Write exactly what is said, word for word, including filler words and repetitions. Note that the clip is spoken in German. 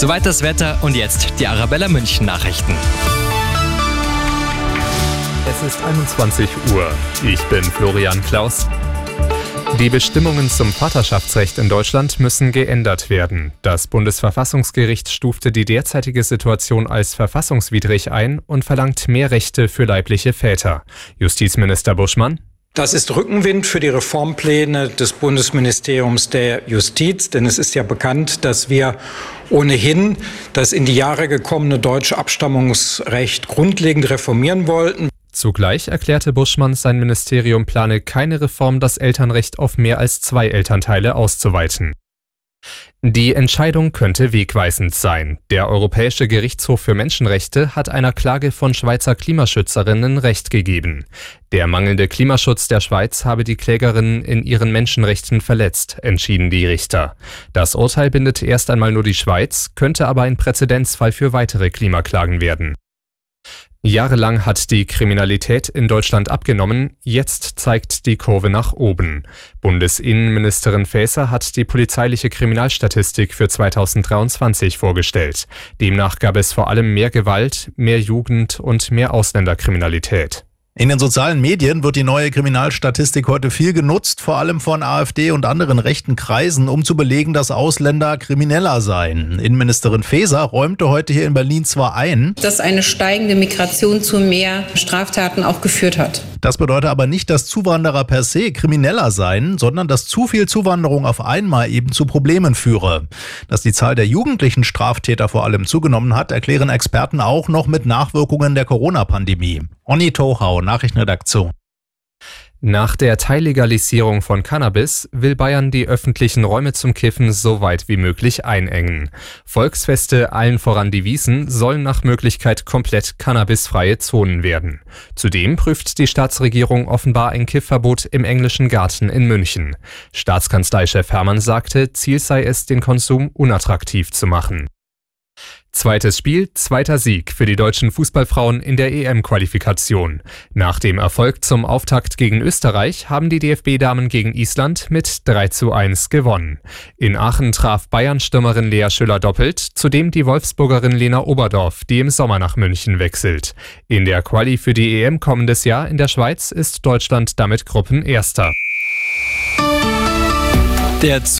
Soweit das Wetter und jetzt die Arabella München Nachrichten. Es ist einundzwanzig Uhr. Ich bin Florian Klaus. Die Bestimmungen zum Vaterschaftsrecht in Deutschland müssen geändert werden. Das Bundesverfassungsgericht stufte die derzeitige Situation als verfassungswidrig ein und verlangt mehr Rechte für leibliche Väter. Justizminister Buschmann: Das ist Rückenwind für die Reformpläne des Bundesministeriums der Justiz, denn es ist ja bekannt, dass wir ohnehin das in die Jahre gekommene deutsche Abstammungsrecht grundlegend reformieren wollten. Zugleich erklärte Buschmann, sein Ministerium plane keine Reform, das Elternrecht auf mehr als zwei Elternteile auszuweiten. Die Entscheidung könnte wegweisend sein. Der Europäische Gerichtshof für Menschenrechte hat einer Klage von Schweizer Klimaschützerinnen Recht gegeben. Der mangelnde Klimaschutz der Schweiz habe die Klägerinnen in ihren Menschenrechten verletzt, entschieden die Richter. Das Urteil bindet erst einmal nur die Schweiz, könnte aber ein Präzedenzfall für weitere Klimaklagen werden. Jahrelang hat die Kriminalität in Deutschland abgenommen, jetzt zeigt die Kurve nach oben. Bundesinnenministerin Faeser hat die polizeiliche Kriminalstatistik für zweitausenddreiundzwanzig vorgestellt. Demnach gab es vor allem mehr Gewalt, mehr Jugend- und mehr Ausländerkriminalität. In den sozialen Medien wird die neue Kriminalstatistik heute viel genutzt, vor allem von AfD und anderen rechten Kreisen, um zu belegen, dass Ausländer krimineller seien. Innenministerin Faeser räumte heute hier in Berlin zwar ein, dass eine steigende Migration zu mehr Straftaten auch geführt hat. Das bedeutet aber nicht, dass Zuwanderer per se krimineller seien, sondern dass zu viel Zuwanderung auf einmal eben zu Problemen führe. Dass die Zahl der jugendlichen Straftäter vor allem zugenommen hat, erklären Experten auch noch mit Nachwirkungen der Corona-Pandemie. Onni Tochau, Nachrichtenredaktion. Nach der Teillegalisierung von Cannabis will Bayern die öffentlichen Räume zum Kiffen so weit wie möglich einengen. Volksfeste, allen voran die Wiesn, sollen nach Möglichkeit komplett cannabisfreie Zonen werden. Zudem prüft die Staatsregierung offenbar ein Kiffverbot im Englischen Garten in München. Staatskanzleichef Hermann sagte, Ziel sei es, den Konsum unattraktiv zu machen. Zweites Spiel, zweiter Sieg für die deutschen Fußballfrauen in der E M-Qualifikation. Nach dem Erfolg zum Auftakt gegen Österreich haben die D F B-Damen gegen Island mit drei zu eins gewonnen. In Aachen traf Bayern-Stürmerin Lea Schüller doppelt, zudem die Wolfsburgerin Lena Oberdorf, die im Sommer nach München wechselt. In der Quali für die E M kommendes Jahr in der Schweiz ist Deutschland damit Gruppenerster. Der